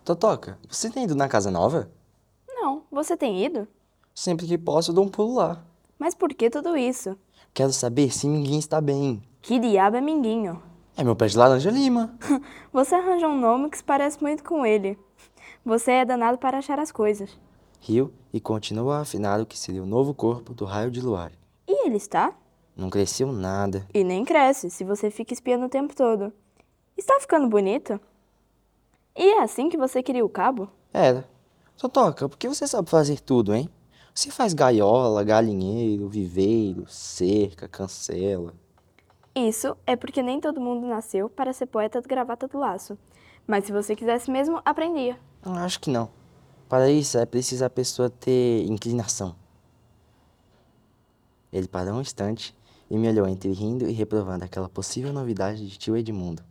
Totoca, você tem ido na casa nova? Não, você tem ido? Sempre que posso, eu dou um pulo lá. Mas por que tudo isso? Quero saber se ninguém está bem. Que diabo é Minguinho? É meu pé de laranja Lima. Você arranja um nome que se parece muito com ele. Você é danado para achar as coisas. Riu e continuou a afinar o que seria o novo corpo do raio de luar. E ele está? Não cresceu nada. E nem cresce, se você fica espiando o tempo todo. Está ficando bonito? E é assim que você queria o cabo? Era. Totoca, por que você sabe fazer tudo, hein? Você faz gaiola, galinheiro, viveiro, cerca, cancela. Isso é porque nem todo mundo nasceu para ser poeta de gravata do laço. Mas se você quisesse mesmo, aprendia. Acho que não. Para isso é preciso a pessoa ter inclinação. Ele parou um instante e me olhou entre rindo e reprovando aquela possível novidade de tio Edmundo.